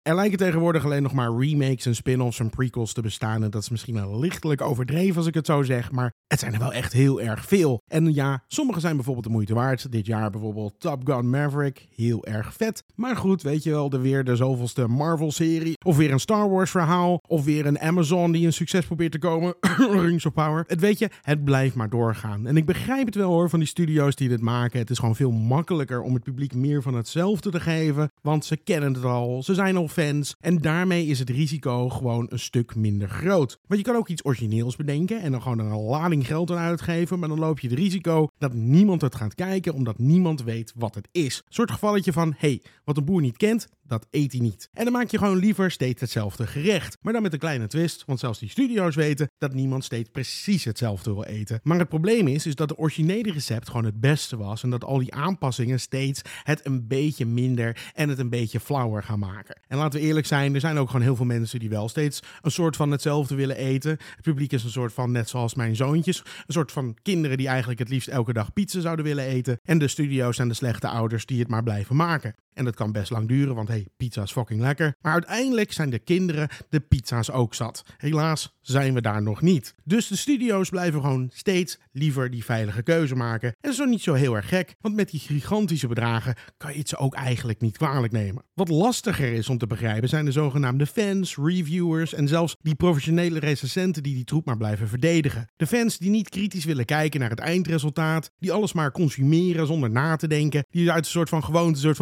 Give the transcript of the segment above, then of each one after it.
Er lijken tegenwoordig alleen nog maar remakes en spin-offs en prequels te bestaan. En dat is misschien een lichtelijk overdreven als ik het zo zeg, maar het zijn er wel echt heel erg veel. En ja, sommige zijn bijvoorbeeld de moeite waard. Dit jaar bijvoorbeeld Top Gun Maverick, heel erg vet. Maar goed, weet je wel, weer de zoveelste Marvel-serie, of weer een Star Wars verhaal, of weer een Amazon die een succes probeert te komen. Rings of Power. Het blijft maar doorgaan. En ik begrijp het wel hoor, van die studio's die dit maken. Het is gewoon veel makkelijker om het publiek meer van hetzelfde te geven, want ze kennen het al, ze zijn al fans en daarmee is het risico gewoon een stuk minder groot. Want je kan ook iets origineels bedenken en dan gewoon een lading geld aan uitgeven, maar dan loop je het risico dat niemand het gaat kijken omdat niemand weet wat het is. Een soort gevalletje van, wat een boer niet kent, dat eet hij niet. En dan maak je gewoon liever steeds hetzelfde gerecht. Maar dan met een kleine twist, want zelfs die studio's weten dat niemand steeds precies hetzelfde wil eten. Maar het probleem is dat de originele recept gewoon het beste was en dat al die aanpassingen steeds het een beetje minder en het een beetje flauwer gaan maken. En laten we eerlijk zijn, er zijn ook gewoon heel veel mensen die wel steeds een soort van hetzelfde willen eten. Het publiek is een soort van, net zoals mijn zoontjes, een soort van kinderen die eigenlijk het liefst elke dag pizza zouden willen eten. En de studio's zijn de slechte ouders die het maar blijven maken. En dat kan best lang duren, want pizza is fucking lekker. Maar uiteindelijk zijn de kinderen de pizza's ook zat. Helaas zijn we daar nog niet. Dus de studio's blijven gewoon steeds liever die veilige keuze maken. En dat is ook niet zo heel erg gek, want met die gigantische bedragen kan je het ze ook eigenlijk niet kwalijk nemen. Wat lastiger is om te begrijpen zijn de zogenaamde fans, reviewers en zelfs die professionele recensenten die troep maar blijven verdedigen. De fans die niet kritisch willen kijken naar het eindresultaat, die alles maar consumeren zonder na te denken, die uit een soort van gewoonte,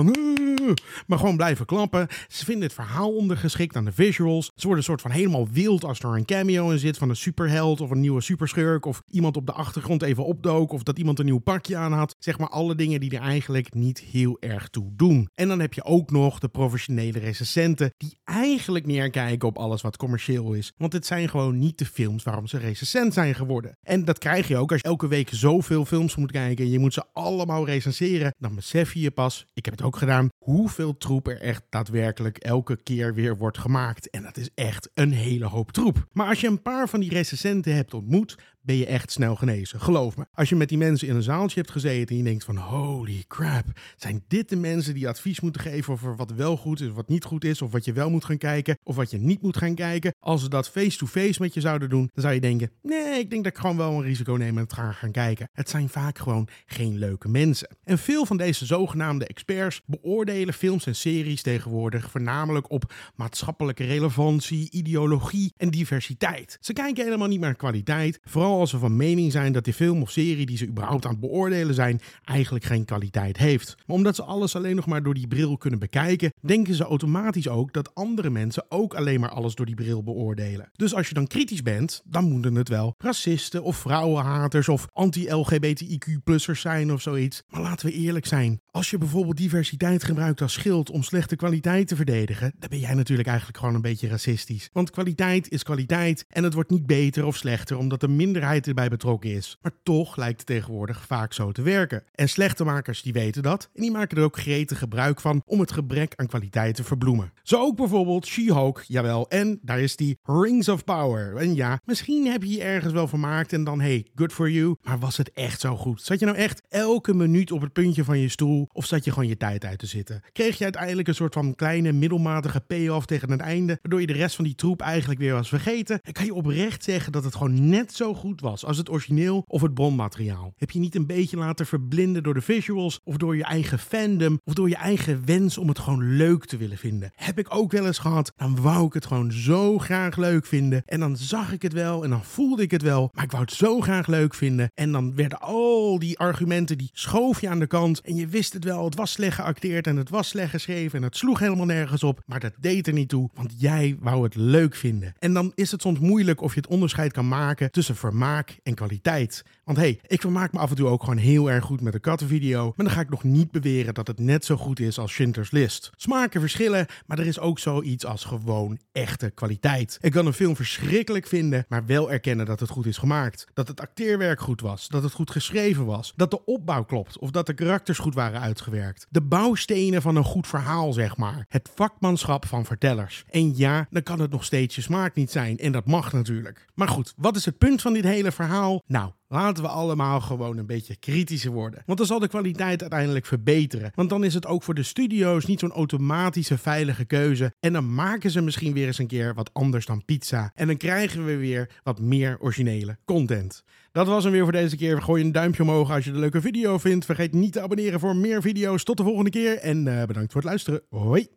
maar gewoon blijven klappen. Ze vinden het verhaal ondergeschikt aan de visuals. Ze worden een soort van helemaal wild als er een cameo in zit van een superheld of een nieuwe superschurk of iemand op de achtergrond even opdook of dat iemand een nieuw pakje aan had. Zeg maar alle dingen die er eigenlijk niet heel erg toe doen. En dan heb je ook nog de professionele recensenten die eigenlijk neerkijken op alles wat commercieel is. Want het zijn gewoon niet de films waarom ze recensent zijn geworden. En dat krijg je ook als je elke week zoveel films moet kijken en je moet ze allemaal recenseren. Dan besef je pas, ik heb het ook gedaan, hoeveel troep er echt daadwerkelijk elke keer weer wordt gemaakt. En dat is echt een hele hoop troep. Maar als je een paar van die recensenten hebt ontmoet, ben je echt snel genezen. Geloof me. Als je met die mensen in een zaaltje hebt gezeten en je denkt van holy crap, zijn dit de mensen die advies moeten geven over wat wel goed is of wat niet goed is of wat je wel moet gaan kijken of wat je niet moet gaan kijken. Als ze dat face-to-face met je zouden doen, dan zou je denken, nee, ik denk dat ik gewoon wel een risico neem en het gaan kijken. Het zijn vaak gewoon geen leuke mensen. En veel van deze zogenaamde experts beoordelen films en series tegenwoordig voornamelijk op maatschappelijke relevantie, ideologie en diversiteit. Ze kijken helemaal niet naar kwaliteit, vooral als ze van mening zijn dat die film of serie die ze überhaupt aan het beoordelen zijn, eigenlijk geen kwaliteit heeft. Maar omdat ze alles alleen nog maar door die bril kunnen bekijken, denken ze automatisch ook dat andere mensen ook alleen maar alles door die bril beoordelen. Dus als je dan kritisch bent, dan moeten het wel racisten of vrouwenhaters of anti-LGBTIQ-plussers zijn of zoiets. Maar laten we eerlijk zijn, als je bijvoorbeeld diversiteit gebruikt als schild om slechte kwaliteit te verdedigen, dan ben jij natuurlijk eigenlijk gewoon een beetje racistisch. Want kwaliteit is kwaliteit en het wordt niet beter of slechter omdat de minderheid erbij betrokken is. Maar toch lijkt het tegenwoordig vaak zo te werken. En slechtenmakers die weten dat en die maken er ook gretig gebruik van om het gebrek aan kwaliteit te verbloemen. Zo ook bijvoorbeeld She-Hulk, jawel, en daar is die Rings of Power. En ja, misschien heb je je ergens wel vermaakt en dan good for you, maar was het echt zo goed? Zat je nou echt elke minuut op het puntje van je stoel of zat je gewoon je tijd uit te zitten? Kreeg je uiteindelijk een soort van kleine middelmatige payoff tegen het einde, waardoor je de rest van die troep eigenlijk weer was vergeten? En kan je oprecht zeggen dat het gewoon net zo goed was als het origineel of het bronmateriaal? Heb je niet een beetje laten verblinden door de visuals of door je eigen fandom of door je eigen wens om het gewoon leuk te willen vinden? Heb ik ook wel eens gehad, dan wou ik het gewoon zo graag leuk vinden en dan zag ik het wel en dan voelde ik het wel, maar ik wou het zo graag leuk vinden en dan werden al die argumenten, die schoof je aan de kant en je wist het wel, het was slecht geacteerd en het was slecht geschreven en het sloeg helemaal nergens op, maar dat deed er niet toe, want jij wou het leuk vinden. En dan is het soms moeilijk of je het onderscheid kan maken tussen vermaak en kwaliteit. Want ik vermaak me af en toe ook gewoon heel erg goed met een kattenvideo, maar dan ga ik nog niet beweren dat het net zo goed is als Schindler's List. Smaken verschillen, maar er is ook zoiets als gewoon echte kwaliteit. Ik kan een film verschrikkelijk vinden, maar wel erkennen dat het goed is gemaakt. Dat het acteerwerk goed was, dat het goed geschreven was, dat de opbouw klopt of dat de karakters goed waren uitgewerkt. De bouwstenen van een goed verhaal, zeg maar. Het vakmanschap van vertellers. En ja, dan kan het nog steeds je smaak niet zijn en dat mag natuurlijk. Maar goed, wat is het punt van dit hele verhaal? Nou, Laten we allemaal gewoon een beetje kritischer worden. Want dan zal de kwaliteit uiteindelijk verbeteren. Want dan is het ook voor de studio's niet zo'n automatische veilige keuze. En dan maken ze misschien weer eens een keer wat anders dan pizza. En dan krijgen we weer wat meer originele content. Dat was hem weer voor deze keer. Gooi een duimpje omhoog als je het een leuke video vindt. Vergeet niet te abonneren voor meer video's. Tot de volgende keer en bedankt voor het luisteren. Hoi!